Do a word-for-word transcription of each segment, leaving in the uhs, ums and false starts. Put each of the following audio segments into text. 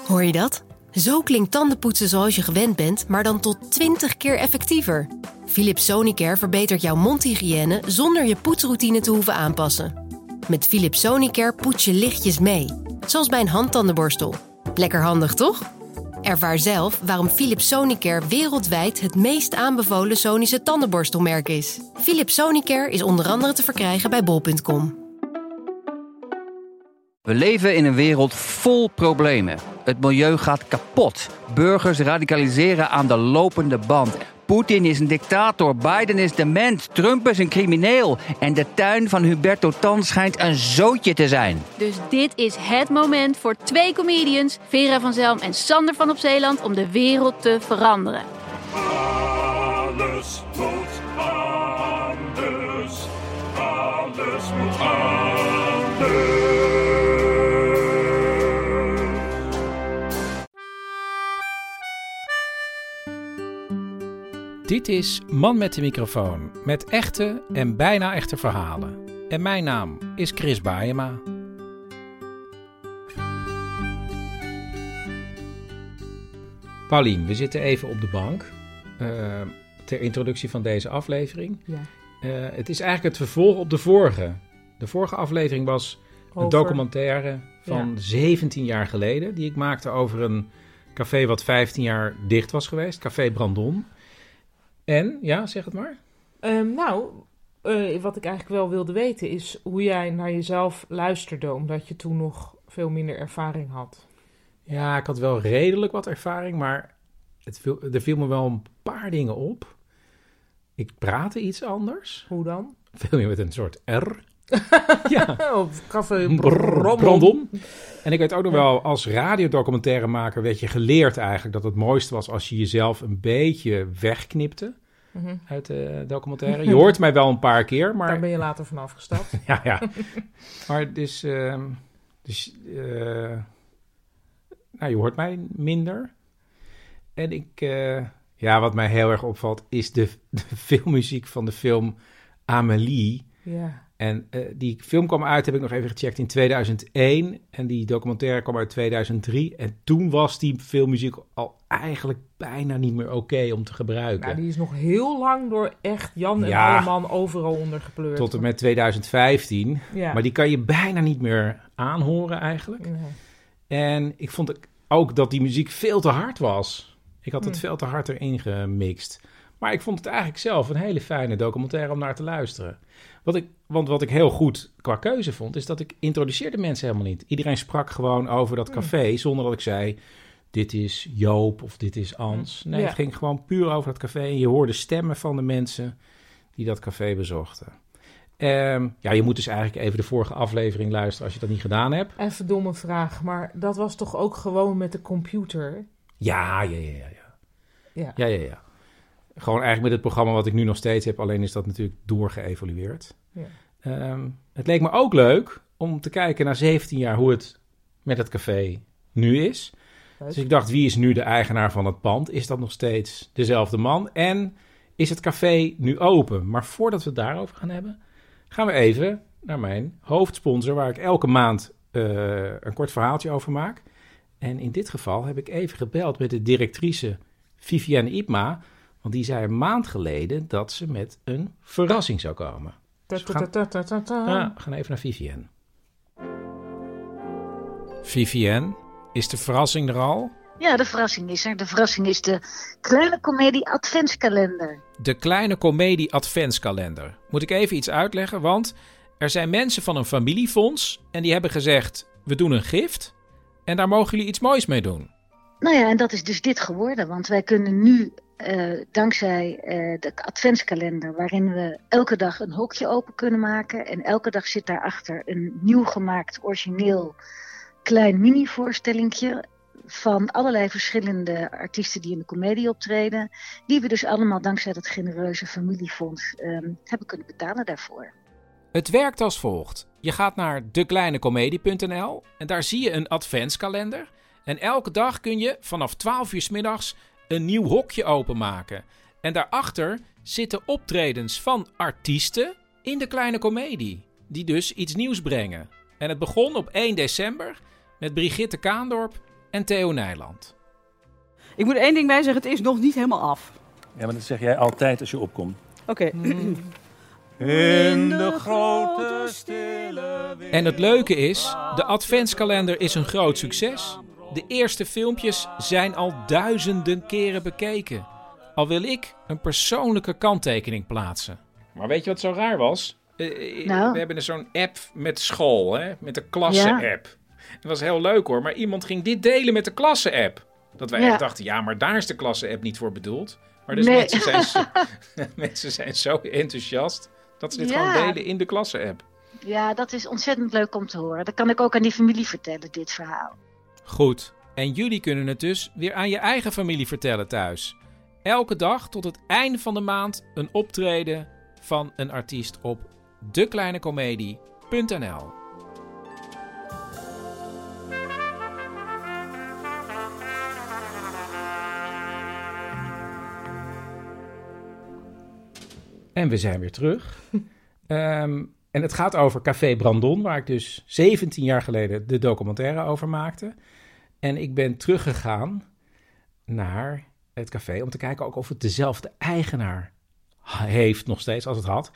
Hoor je dat? Zo klinkt tandenpoetsen zoals je gewend bent, maar dan tot twintig keer effectiever. Philips Sonicare verbetert jouw mondhygiëne zonder je poetsroutine te hoeven aanpassen. Met Philips Sonicare poets je lichtjes mee, zoals bij een handtandenborstel. Lekker handig, toch? Ervaar zelf waarom Philips Sonicare wereldwijd het meest aanbevolen Sonische tandenborstelmerk is. Philips Sonicare is onder andere te verkrijgen bij bol punt com. We leven in een wereld vol problemen. Het milieu gaat kapot. Burgers radicaliseren aan de lopende band. Poetin is een dictator, Biden is dement, Trump is een crimineel. En de tuin van Huberto Tan schijnt een zootje te zijn. Dus dit is het moment voor twee comedians, Vera van Zelm en Sander van op Zeeland, om de wereld te veranderen. Alles moet anders. Alles moet anders. Dit is Man met de microfoon, met echte en bijna echte verhalen. En mijn naam is Chris Baeyema. Paulien, we zitten even op de bank uh, ter introductie van deze aflevering. Ja. Uh, het is eigenlijk het vervolg op de vorige. De vorige aflevering was een Over... documentaire van Ja. zeventien jaar geleden, die ik maakte over een café wat vijftien jaar dicht was geweest, Café Brandon. En, ja, zeg het maar. Um, nou, uh, wat ik eigenlijk wel wilde weten is hoe jij naar jezelf luisterde, omdat je toen nog veel minder ervaring had. Ja, ik had wel redelijk wat ervaring, maar het viel, er viel me wel een paar dingen op. Ik praatte iets anders. Hoe dan? Veel meer met een soort R. Ja. Op café Brandon. Brandon. En ik weet ook nog wel, als radiodocumentairemaker werd je geleerd eigenlijk dat het mooiste was als je jezelf een beetje wegknipte Mm-hmm. uit de documentaire. Je hoort mij wel een paar keer, maar... Daar ben je later vanaf gestapt. ja, ja. Maar dus... Uh, dus uh, nou, je hoort mij minder. En ik... Uh, ja, wat mij heel erg opvalt is de, de filmmuziek van de film Amélie. Ja. En uh, die film kwam uit, heb ik nog even gecheckt, in tweeduizend één. En die documentaire kwam uit tweeduizend drie. En toen was die filmmuziek al eigenlijk bijna niet meer oké okay om te gebruiken. Nou, die is nog heel lang door echt Jan en Ja. Alleman overal ondergepleurd. Tot en met tweeduizend vijftien. Ja. Maar die kan je bijna niet meer aanhoren eigenlijk. Ja. En ik vond ook dat die muziek veel te hard was. Ik had het Hm. veel te hard erin gemixt. Maar ik vond het eigenlijk zelf een hele fijne documentaire om naar te luisteren. Wat ik, want wat ik heel goed qua keuze vond, is dat ik introduceerde mensen helemaal niet. Iedereen sprak gewoon over dat café, zonder dat ik zei, dit is Joop of dit is Ans. Nee, Ja. het ging gewoon puur over dat café. En je hoorde stemmen van de mensen die dat café bezochten. Um, ja, je moet dus eigenlijk even de vorige aflevering luisteren als je dat niet gedaan hebt. Even domme vraag, maar dat was toch ook gewoon met de computer? Ja, ja, ja, ja. Ja, Ja. ja, ja. ja. Gewoon eigenlijk met het programma wat ik nu nog steeds heb, alleen is dat natuurlijk doorgeëvolueerd. Ja. Um, het leek me ook leuk om te kijken na zeventien jaar hoe het met het café nu is. Leuk. Dus ik dacht, wie is nu de eigenaar van het pand? Is dat nog steeds dezelfde man? En is het café nu open? Maar voordat we het daarover gaan hebben, gaan we even naar mijn hoofdsponsor, waar ik elke maand uh, een kort verhaaltje over maak. En in dit geval heb ik even gebeld met de directrice Vivienne Ipma, want die zei een maand geleden dat ze met een verrassing zou komen. Dus we gaan, ja, we gaan even naar Vivienne. Vivienne, is de verrassing er al? Ja, de verrassing is er. De verrassing is de Kleine Comedie Adventskalender. De Kleine Comedie Adventskalender. Moet ik even iets uitleggen, want er zijn mensen van een familiefonds en die hebben gezegd, we doen een gift en daar mogen jullie iets moois mee doen. Nou ja, en dat is dus dit geworden, want wij kunnen nu, uh, dankzij uh, de adventskalender, waarin we elke dag een hokje open kunnen maken en elke dag zit daarachter een nieuw gemaakt, origineel, klein mini-voorstellingje van allerlei verschillende artiesten die in de comedie optreden, die we dus allemaal dankzij dat genereuze familiefonds um, hebben kunnen betalen daarvoor. Het werkt als volgt. Je gaat naar de kleine comedie punt n l en daar zie je een adventskalender. En elke dag kun je vanaf twaalf uur 's middags een nieuw hokje openmaken. En daarachter zitten optredens van artiesten in de kleine comedie, die dus iets nieuws brengen. En het begon op één december met Brigitte Kaandorp en Theo Nijland. Ik moet één ding bij zeggen, het is nog niet helemaal af. Ja, maar dat zeg jij altijd als je opkomt. Oké. Okay. In de grote stille wereld. En het leuke is, de adventskalender is een groot succes. De eerste filmpjes zijn al duizenden keren bekeken. Al wil ik een persoonlijke kanttekening plaatsen. Maar weet je wat zo raar was? Uh, nou. We hebben zo'n app met school, hè? Met de klasse-app. Ja. Het was heel leuk hoor, maar iemand ging dit delen met de klasse-app. Dat wij ja. echt dachten, ja, maar daar is de klasse-app niet voor bedoeld. Maar dus nee. mensen, zijn zo, mensen zijn zo enthousiast dat ze dit ja. gewoon delen in de klasse-app. Ja, dat is ontzettend leuk om te horen. Dat kan ik ook aan die familie vertellen, dit verhaal. Goed, en jullie kunnen het dus weer aan je eigen familie vertellen thuis. Elke dag tot het einde van de maand een optreden van een artiest op de kleine comedie punt n l. En we zijn weer terug. um, en het gaat over Café Brandon, waar ik dus zeventien jaar geleden de documentaire over maakte. En ik ben teruggegaan naar het café om te kijken ook of het dezelfde eigenaar heeft nog steeds als het had.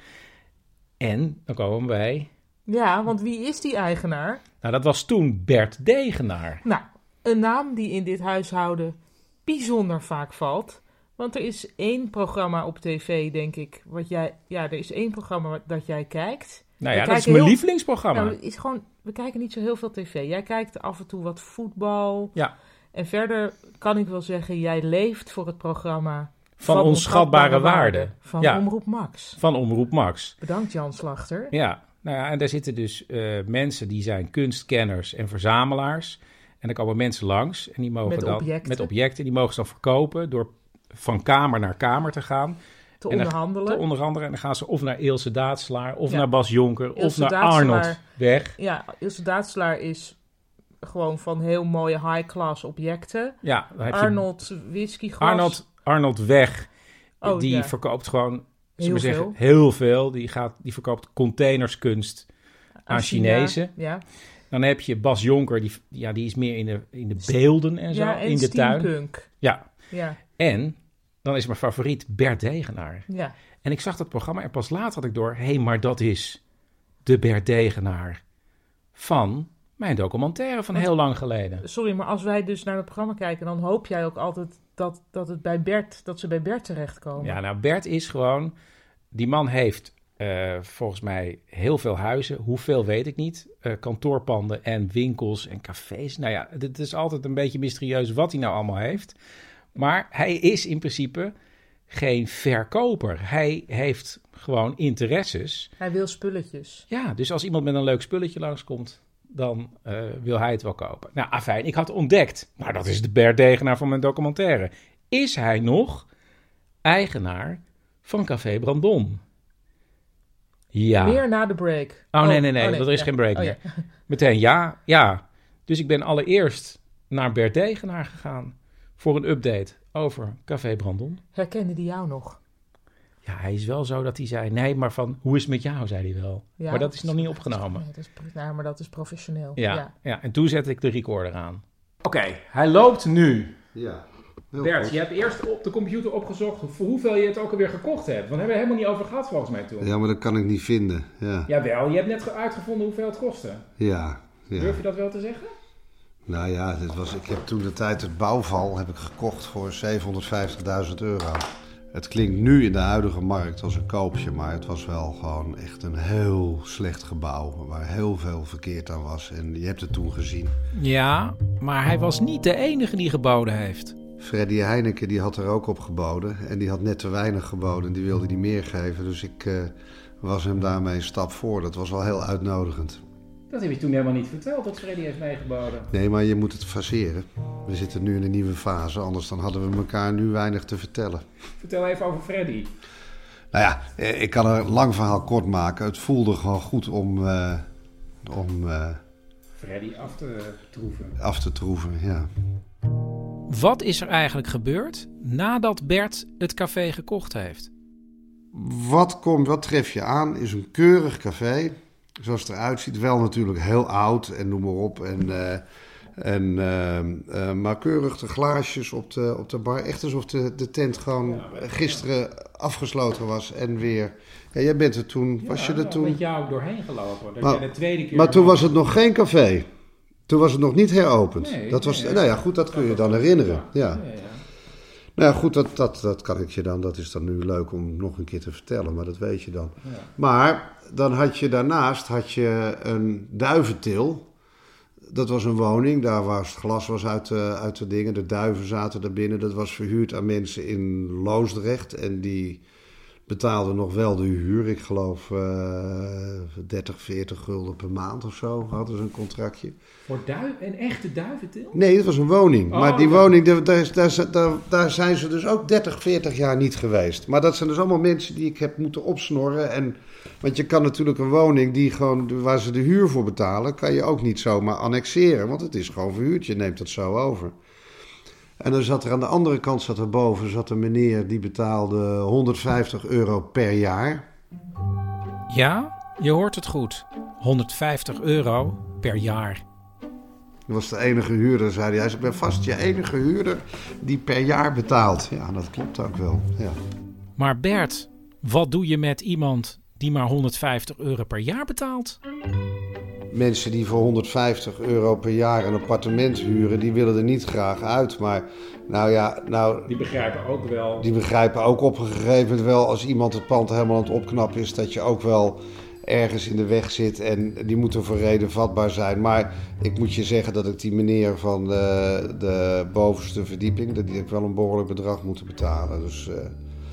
En dan komen we bij... Ja, want wie is die eigenaar? Nou, dat was toen Bert Degenaar. Nou, een naam die in dit huishouden bijzonder vaak valt. Want er is één programma op tv, denk ik, wat jij... Ja, er is één programma dat jij kijkt. Nou ja, dat is mijn heel, lievelingsprogramma. Nou, is gewoon, we kijken niet zo heel veel tv. Jij kijkt af en toe wat voetbal. Ja. En verder kan ik wel zeggen, jij leeft voor het programma... Van, van onschatbare waarde. waarde. Van ja. Omroep Max. Van Omroep Max. Bedankt Jan Slachter. Ja, nou ja, en daar zitten dus uh, mensen die zijn kunstkenners en verzamelaars. En er komen mensen langs en die mogen met dan objecten. met objecten, die mogen ze dan verkopen door van kamer naar kamer te gaan. Te en onderhandelen. Dan, te onderhandelen. En dan gaan ze of naar Ilse Daadslaar, of ja. naar Bas Jonker, Ilse of naar Daadslaar, Arnold Weg. Ja, Ilse Daadslaar is gewoon van heel mooie high-class objecten. Ja, dan heb Arnold je whiskyglas. Arnold, Arnold Weg, oh, die ja. verkoopt gewoon, heel maar veel. zeggen, heel veel. Die, gaat, die verkoopt containerskunst aan, aan Chinezen. Ja. Dan heb je Bas Jonker, die, ja, die is meer in de, in de beelden en zo, ja, en in de tuin. Steampunk. Ja. ja. En dan is mijn favoriet Bert Degenaar. Ja. En ik zag dat programma en pas later had ik door, hé, hey, maar dat is de Bert Degenaar van mijn documentaire van Want, heel lang geleden. Sorry, maar als wij dus naar het programma kijken, dan hoop jij ook altijd dat, dat, het bij Bert, dat ze bij Bert terechtkomen. Ja, nou, Bert is gewoon, die man heeft uh, volgens mij heel veel huizen. Hoeveel weet ik niet. Uh, kantoorpanden en winkels en cafés. Nou ja, het is altijd een beetje mysterieus wat hij nou allemaal heeft. Maar hij is in principe geen verkoper. Hij heeft gewoon interesses. Hij wil spulletjes. Ja, dus als iemand met een leuk spulletje langskomt, dan uh, wil hij het wel kopen. Nou, afijn, ik had ontdekt, nou, dat is de Bert Degenaar van mijn documentaire. Is hij nog eigenaar van Café Brandon? Ja. Weer na de break. Oh, oh nee, nee, nee, oh, nee. Er is ja. geen break oh, meer. Ja. Meteen ja, ja. Dus ik ben allereerst naar Bert Degenaar gegaan voor een update over Café Brandon. Herkende die jou nog? Ja, hij is wel zo dat hij zei, nee, maar van, hoe is het met jou, zei hij wel. Ja, maar dat is nog niet opgenomen. Dat is, nou, maar dat is professioneel. Ja, ja. ja, en toen zette ik de recorder aan. Oké, okay, hij loopt nu. Ja. Bert, goed. Je hebt eerst op de computer opgezocht voor hoeveel je het ook alweer gekocht hebt. Want daar hebben we helemaal niet over gehad volgens mij toen. Ja, maar dat kan ik niet vinden. Ja. Jawel, je hebt net uitgevonden hoeveel het kostte. Ja, ja. Durf je dat wel te zeggen? Nou ja, dit was, ik heb toen de tijd het bouwval heb ik gekocht voor zevenhonderdvijftigduizend euro. Het klinkt nu in de huidige markt als een koopje, maar het was wel gewoon echt een heel slecht gebouw waar heel veel verkeerd aan was. En je hebt het toen gezien. Ja, maar hij was niet de enige die geboden heeft. Freddy Heineken die had er ook op geboden en die had net te weinig geboden en die wilde die meer geven. Dus ik uh, was hem daarmee een stap voor. Dat was wel heel uitnodigend. Dat heb je toen helemaal niet verteld, dat Freddy heeft meegeboden. Nee, maar je moet het faseren. We zitten nu in een nieuwe fase, anders dan hadden we elkaar nu weinig te vertellen. Vertel even over Freddy. Nou ja, ik kan er een lang verhaal kort maken. Het voelde gewoon goed om... Uh, om uh, Freddy af te troeven. Af te troeven, ja. Wat is er eigenlijk gebeurd nadat Bert het café gekocht heeft? Wat, komt, wat tref je aan is een keurig café... Zoals het eruit ziet, wel natuurlijk heel oud en noem maar op. En uh, En, uh, uh, maar keurig de glaasjes op de, op de bar. Echt alsof de, de tent gewoon ja, gisteren afgesloten was en weer... Ja, jij bent er toen... Ja, was je er ja, toen... met jou doorheen gelopen. Dat maar jij de tweede keer maar toen was het nog geen café. Toen was het nog niet heropend. Nee, dat was, nee, nou ja, goed, dat kun je dan herinneren. Ja. Ja. Ja, ja. Nou ja, goed, dat, dat, dat kan ik je dan... Dat is dan nu leuk om nog een keer te vertellen, maar dat weet je dan. Ja. Maar dan had je daarnaast had je een duiventil... Dat was een woning, daar was het glas was uit de, uit de dingen. De duiven zaten er binnen. Dat was verhuurd aan mensen in Loosdrecht. En die betaalden nog wel de huur. Ik geloof uh, dertig, veertig gulden per maand of zo hadden ze een contractje. Voor duif, een echte duiventil? Nee, het was een woning. Oh, maar die ja. woning, daar, daar, daar, daar, daar zijn ze dus ook dertig, veertig jaar niet geweest. Maar dat zijn dus allemaal mensen die ik heb moeten opsnorren. En, want je kan natuurlijk een woning die gewoon, waar ze de huur voor betalen, kan je ook niet zomaar annexeren. Want het is gewoon verhuurd, je neemt het zo over. En dan zat er aan de andere kant, zat er boven, zat een meneer die betaalde honderdvijftig euro per jaar. Ja, je hoort het goed. honderdvijftig euro per jaar. Dat was de enige huurder, zei hij. Hij zei, ik ben vast je enige huurder die per jaar betaalt. Ja, dat klopt ook wel, ja. Maar Bert, wat doe je met iemand die maar honderdvijftig euro per jaar betaalt? Mensen die voor honderdvijftig euro per jaar een appartement huren, die willen er niet graag uit. Maar nou ja, nou... Die begrijpen ook wel... Die begrijpen ook op een gegeven moment wel, als iemand het pand helemaal aan het opknappen is, dat je ook wel ergens in de weg zit en die moeten voor reden vatbaar zijn. Maar ik moet je zeggen dat ik die meneer van de, de bovenste verdieping, dat die ik wel een behoorlijk bedrag moeten betalen. Dus, uh,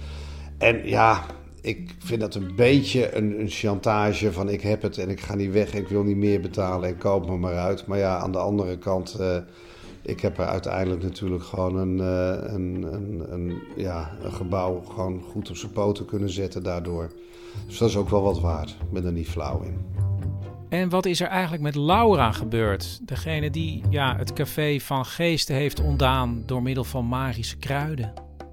en ja... Ik vind dat een beetje een, een chantage van ik heb het en ik ga niet weg, ik wil niet meer betalen en koop me maar uit. Maar ja, aan de andere kant, uh, ik heb er uiteindelijk natuurlijk gewoon een, uh, een, een, een, ja, een gebouw gewoon goed op zijn poten kunnen zetten daardoor. Dus dat is ook wel wat waard, ik ben er niet flauw in. En wat is er eigenlijk met Laura gebeurd? Degene die ja, het café van Geesten heeft ontdaan door middel van magische kruiden.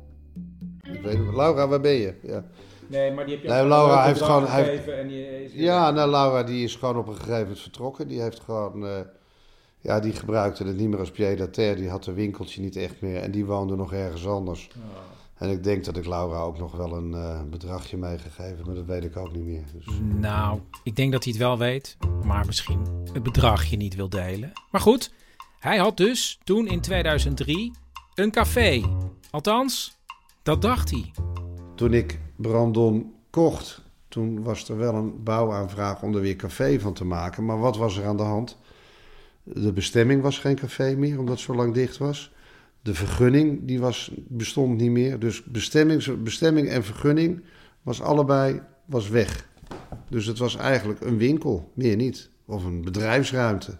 Ik weet het, Laura, waar ben je? Ja. Nee, maar die heb je nee, Laura heeft gewoon, gegeven heeft, en die is... Ja, nou, Laura die is gewoon op een gegeven moment vertrokken. Die heeft gewoon... Uh, ja, die gebruikte het niet meer als pied-à-terre. Die had een winkeltje niet echt meer. En die woonde nog ergens anders. Oh. En ik denk dat ik Laura ook nog wel een uh, bedragje meegegeven. Maar dat weet ik ook niet meer. Dus. Nou, ik denk dat hij het wel weet. Maar misschien het bedragje niet wil delen. Maar goed, hij had dus toen in tweeduizend drie een café. Althans, dat dacht hij. Toen ik Brandon kocht, toen was er wel een bouwaanvraag om er weer café van te maken. Maar wat was er aan de hand? De bestemming was geen café meer, omdat het zo lang dicht was. De vergunning die was, bestond niet meer. Dus bestemming, bestemming en vergunning was allebei was weg. Dus het was eigenlijk een winkel, meer niet. Of een bedrijfsruimte.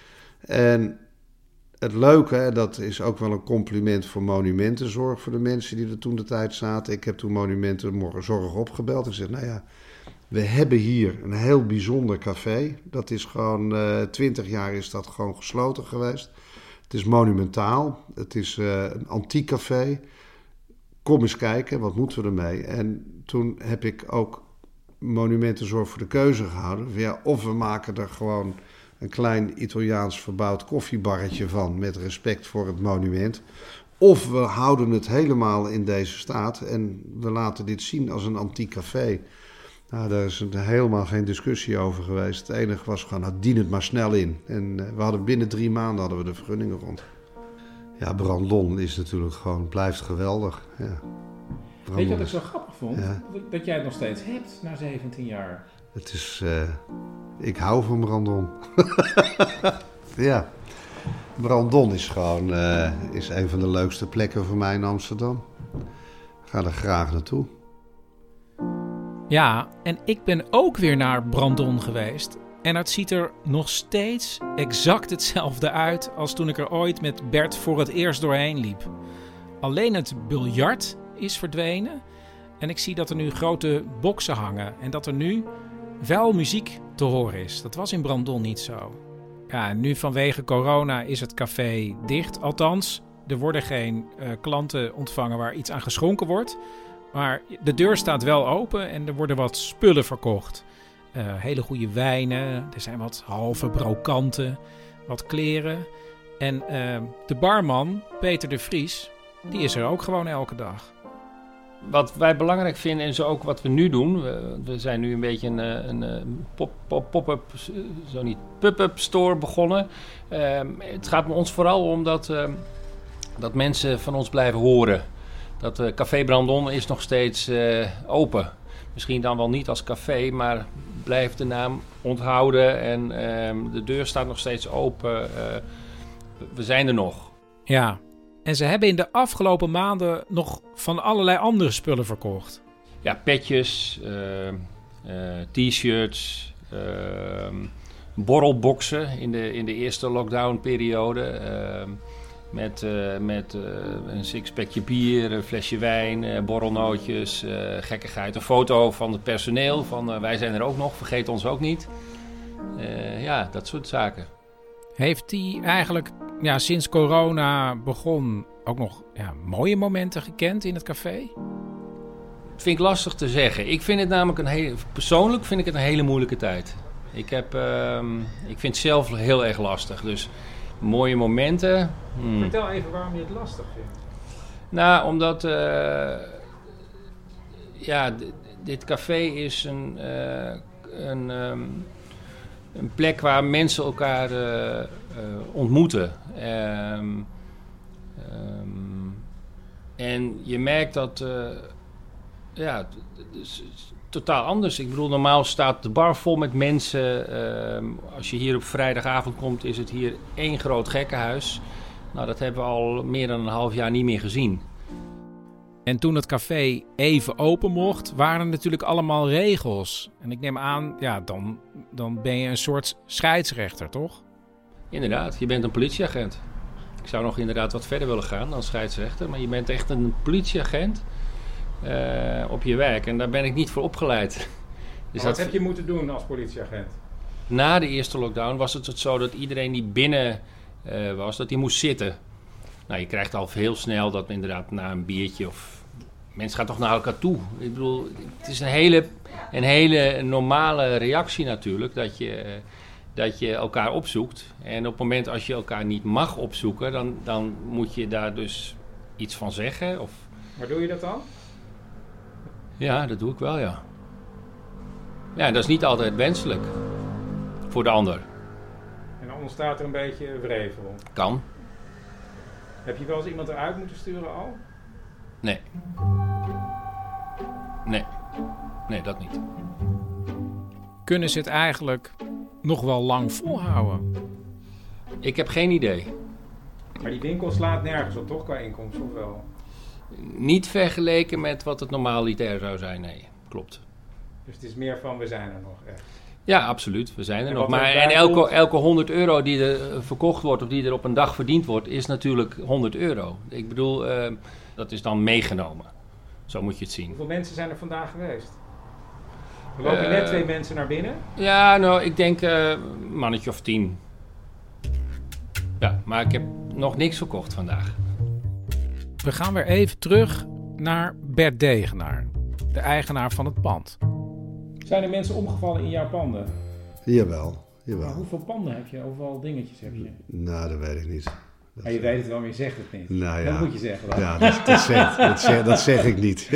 En het leuke, dat is ook wel een compliment voor Monumentenzorg, voor de mensen die er toen de tijd zaten. Ik heb toen Monumentenzorg opgebeld en gezegd, nou ja, we hebben hier een heel bijzonder café. Dat is gewoon, uh, twintig jaar is dat gewoon gesloten geweest. Het is monumentaal, het is uh, een antiek café. Kom eens kijken, wat moeten we ermee? En toen heb ik ook Monumentenzorg voor de keuze gehouden. Ja, of we maken er gewoon een klein Italiaans verbouwd koffiebarretje van, met respect voor het monument. Of we houden het helemaal in deze staat en we laten dit zien als een antiek café. Nou, daar is helemaal geen discussie over geweest. Het enige was gewoon, nou, dien het maar snel in. En we hadden binnen drie maanden hadden we de vergunningen rond. Ja, Brandon is natuurlijk gewoon, blijft geweldig. Ja. Weet je wat ik zo grappig vond? Ja. Dat jij het nog steeds hebt na zeventien jaar. Het is, uh, ik hou van Brandon. Ja, Brandon is gewoon, uh, is een van de leukste plekken voor mij in Amsterdam. Ik ga er graag naartoe. Ja, en ik ben ook weer naar Brandon geweest. En het ziet er nog steeds exact hetzelfde uit als toen ik er ooit met Bert voor het eerst doorheen liep. Alleen het biljart is verdwenen. En ik zie dat er nu grote boksen hangen. En dat er nu wel muziek te horen is. Dat was in Brandon niet zo. Ja, nu vanwege corona is het café dicht. Althans, er worden geen uh, klanten ontvangen waar iets aan geschonken wordt. Maar de deur staat wel open en er worden wat spullen verkocht. Uh, hele goede wijnen, er zijn wat halve brokanten, wat kleren. En uh, de barman, Peter de Vries, die is er ook gewoon elke dag. Wat wij belangrijk vinden en zo ook wat we nu doen. We, we zijn nu een beetje een, een, een pop, pop, pop-up, zo niet pop-up store begonnen. Uh, het gaat ons vooral om dat, uh, dat mensen van ons blijven horen. Dat uh, Café Brandon is nog steeds uh, open. Misschien dan wel niet als café, maar blijft de naam onthouden. En uh, de deur staat nog steeds open. Uh, we zijn er nog. Ja. En ze hebben in de afgelopen maanden nog van allerlei andere spullen verkocht. Ja, petjes, uh, uh, t-shirts, uh, borrelboxen in de, in de eerste lockdownperiode. Uh, met uh, met uh, een sixpackje bier, een flesje wijn, uh, borrelnootjes, uh, gekkigheid. Een foto van het personeel, van uh, wij zijn er ook nog, vergeet ons ook niet. Uh, ja, dat soort zaken. Heeft hij eigenlijk... Ja, sinds corona begon ook nog ja, mooie momenten gekend in het café? Vind ik lastig te zeggen. Ik vind het namelijk een hele, persoonlijk vind ik het een hele moeilijke tijd. Ik, heb, uh, ik vind het zelf heel erg lastig. Dus mooie momenten. Hmm. Vertel even waarom je het lastig vindt. Nou, omdat uh, ja, d- dit café is een, uh, een, um, een plek waar mensen elkaar uh, uh, ontmoeten. Um, um, en je merkt dat uh, ja, het is totaal anders. Ik bedoel, normaal staat de bar vol met mensen. Uh, als je hier op vrijdagavond komt, is het hier één groot gekkenhuis. Nou, dat hebben we al meer dan een half jaar niet meer gezien. En toen het café even open mocht, waren er natuurlijk allemaal regels. En ik neem aan, ja, dan, dan ben je een soort scheidsrechter, toch? Inderdaad, je bent een politieagent. Ik zou nog inderdaad wat verder willen gaan dan scheidsrechter. Maar je bent echt een politieagent uh, op je werk. En daar ben ik niet voor opgeleid. Dus wat dat... heb je moeten doen als politieagent? Na de eerste lockdown was het zo dat iedereen die binnen uh, was, dat die moest zitten. Nou, je krijgt al heel snel dat inderdaad na een biertje of... Mensen gaan toch naar elkaar toe. Ik bedoel, het is een hele, een hele normale reactie natuurlijk, dat je, uh, dat je elkaar opzoekt. En op het moment als je elkaar niet mag opzoeken, dan, dan moet je daar dus iets van zeggen. Of... Maar doe je dat dan? Ja, dat doe ik wel, ja. Ja, dat is niet altijd wenselijk voor de ander. En dan ontstaat er een beetje wrevel. Kan. Heb je wel eens iemand eruit moeten sturen al? Nee. Nee. Nee, dat niet. Kunnen ze het eigenlijk nog wel lang volhouden? Ik heb geen idee. Maar die winkel slaat nergens op, toch, qua inkomsten, of wel? Niet vergeleken met wat het normaliter zou zijn, nee. Klopt. Dus het is meer van, we zijn er nog echt. Ja, absoluut. We zijn er en nog. Maar en elke, elke honderd euro die er verkocht wordt of die er op een dag verdiend wordt, is natuurlijk honderd euro. Ik bedoel, uh, dat is dan meegenomen. Zo moet je het zien. Hoeveel mensen zijn er vandaag geweest? Er lopen uh, net twee mensen naar binnen. Ja, nou, ik denk uh, een mannetje of tien. Ja, maar ik heb nog niks verkocht vandaag. We gaan weer even terug naar Bert Degenaar, de eigenaar van het pand. Zijn er mensen omgevallen in jouw panden? Jawel, jawel. Maar hoeveel panden heb je? Hoeveel dingetjes heb je? Nou, dat weet ik niet. Dat ja, je weet het wel, maar je zegt het niet. Nou, ja. Dat moet je zeggen dan. Ja, dat, dat, zeg, dat, zeg, dat zeg ik niet.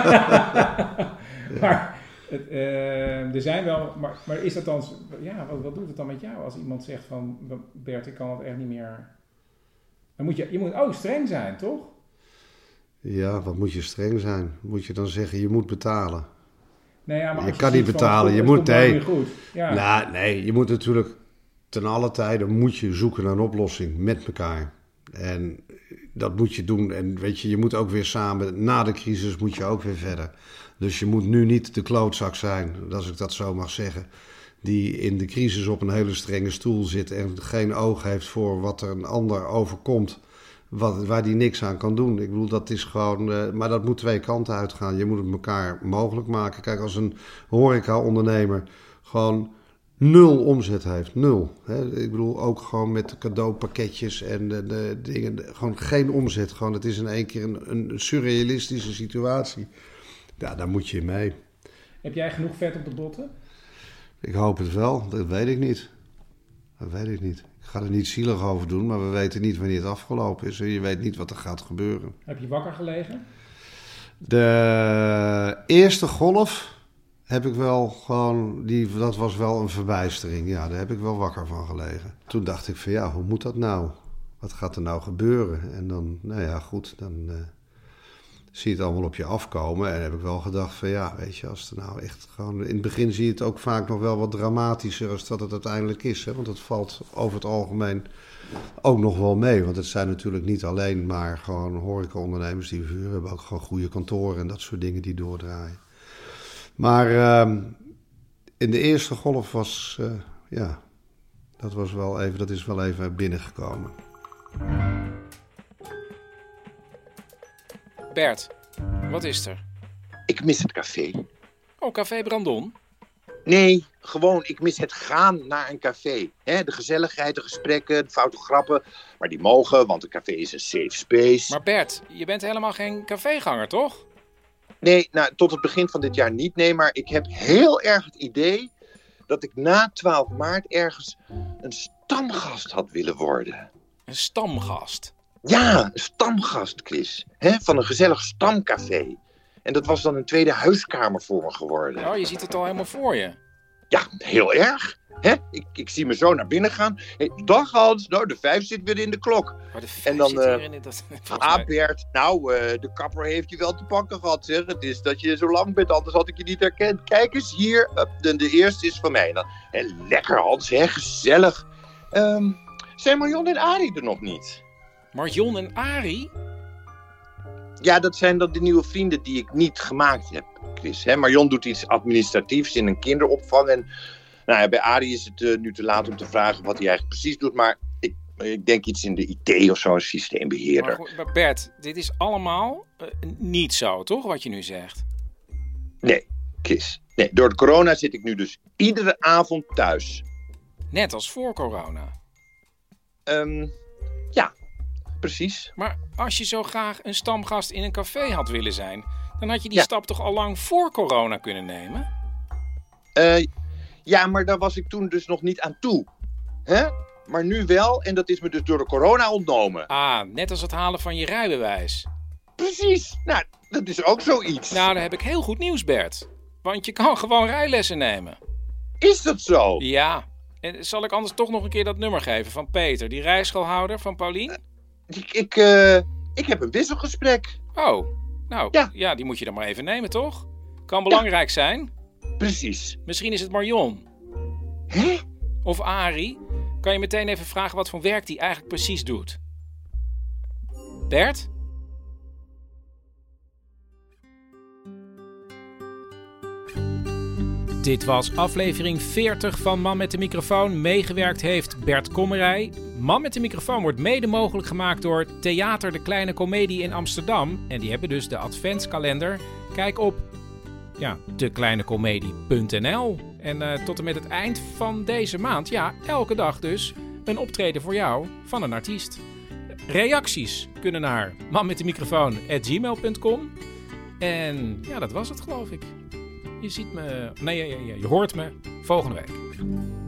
Maar het, uh, er zijn wel... Maar, maar is dat dan... Ja, wat, wat doet het dan met jou als iemand zegt van... Bert, ik kan het echt niet meer... Dan moet je, je moet ook streng zijn, toch? Ja, wat moet je streng zijn? Moet je dan zeggen, je moet betalen? Nee, ja, maar je kan niet betalen. Van, je moet... Nee, goed. Ja. Nou, nee, je moet natuurlijk... Ten alle tijden moet je zoeken naar een oplossing met elkaar. En dat moet je doen. En weet je, je moet ook weer samen... Na de crisis moet je ook weer verder. Dus je moet nu niet de klootzak zijn, als ik dat zo mag zeggen... die in de crisis op een hele strenge stoel zit... en geen oog heeft voor wat er een ander overkomt... Wat, waar die niks aan kan doen. Ik bedoel, dat is gewoon... Uh, maar dat moet twee kanten uitgaan. Je moet het elkaar mogelijk maken. Kijk, als een horeca-ondernemer gewoon nul omzet heeft. Nul. Hè? Ik bedoel, ook gewoon met cadeaupakketjes en de, de dingen. Gewoon geen omzet. Gewoon, het is in één keer een, een surrealistische situatie. Ja, daar moet je mee. Heb jij genoeg vet op de botten? Ik hoop het wel. Dat weet ik niet. Dat weet ik niet. Ik ga er niet zielig over doen, maar we weten niet wanneer het afgelopen is. En je weet niet wat er gaat gebeuren. Heb je wakker gelegen? De eerste golf heb ik wel gewoon... Die, dat was wel een verbijstering. Ja, daar heb ik wel wakker van gelegen. Toen dacht ik van ja, hoe moet dat nou? Wat gaat er nou gebeuren? En dan, nou ja, goed, dan uh, zie je het allemaal op je afkomen. En dan heb ik wel gedacht van ja, weet je, als het nou echt gewoon... In het begin zie je het ook vaak nog wel wat dramatischer als dat het uiteindelijk is. Hè? Want het valt over het algemeen ook nog wel mee. Want het zijn natuurlijk niet alleen maar gewoon horecaondernemers die verhuren. We hebben ook gewoon goede kantoren en dat soort dingen die doordraaien. Maar uh, in de eerste golf was, uh, ja, dat was wel even, dat is wel even binnengekomen. Bert, wat is er? Ik mis het café. Oh, Café Brandon? Nee, gewoon, ik mis het gaan naar een café. He, de gezelligheid, de gesprekken, de foute grappen. Maar die mogen, want een café is een safe space. Maar Bert, je bent helemaal geen caféganger, toch? Nee, nou, tot het begin van dit jaar niet. Nee, maar ik heb heel erg het idee dat ik na twaalf maart ergens een stamgast had willen worden. Een stamgast? Ja, een stamgast, Chris. He, van een gezellig stamcafé. En dat was dan een tweede huiskamer voor me geworden. Oh, je ziet het al helemaal voor je. Ja, heel erg. Hè? Ik, ik zie me zo naar binnen gaan. Hey, dag Hans, nou de vijf zit weer in de klok. Maar de vijf en dan, zit uh, weer in de... Ah Bert, nou uh, de kapper heeft je wel te pakken gehad zeg. Het is dat je zo lang bent, anders had ik je niet herkend. Kijk eens hier, uh, de, de eerste is van mij. Dan, hey, lekker Hans, hè? Gezellig. Um, zijn Marion en Arie er nog niet? Marion en Arie? Ja, dat zijn dan de nieuwe vrienden die ik niet gemaakt heb, Chris. Hè? Marion doet iets administratiefs in een kinderopvang. En nou ja, bij Arie is het uh, nu te laat om te vragen wat hij eigenlijk precies doet. Maar ik, ik denk iets in de I T of zo, een systeembeheerder. Maar, goed, maar Bert, dit is allemaal uh, niet zo, toch, wat je nu zegt? Nee, Chris. Nee, door de corona zit ik nu dus iedere avond thuis. Net als voor corona? Um, ja, precies. Maar als je zo graag een stamgast in een café had willen zijn, dan had je die ja. stap toch al lang voor corona kunnen nemen? Uh, ja, maar daar was ik toen dus nog niet aan toe. Hè? Maar nu wel, en dat is me dus door de corona ontnomen. Ah, net als het halen van je rijbewijs. Precies. Nou, dat is ook zoiets. Nou, dan heb ik heel goed nieuws, Bert. Want je kan gewoon rijlessen nemen. Is dat zo? Ja. En zal ik anders toch nog een keer dat nummer geven van Peter, die rijschoolhouder van Paulien? Uh, ik, ik, uh, ik heb een wisselgesprek. Oh, nou, ja. ja, die moet je dan maar even nemen, toch? Kan belangrijk ja. zijn. Precies. Misschien is het Marion. Hè? Of Arie. Kan je meteen even vragen wat voor werk die eigenlijk precies doet? Bert? Dit was aflevering veertig van Man met de Microfoon. Meegewerkt heeft Bert Kommerij. Man met de Microfoon wordt mede mogelijk gemaakt door Theater de Kleine Comedie in Amsterdam. En die hebben dus de adventskalender. Kijk op ja, de kleine comedie punt n l. En uh, tot en met het eind van deze maand, ja, elke dag dus, een optreden voor jou van een artiest. Reacties kunnen naar man met de microfoon at gmail punt com. En ja, dat was het, geloof ik. Je ziet me... Nee, je, je, je hoort me volgende week.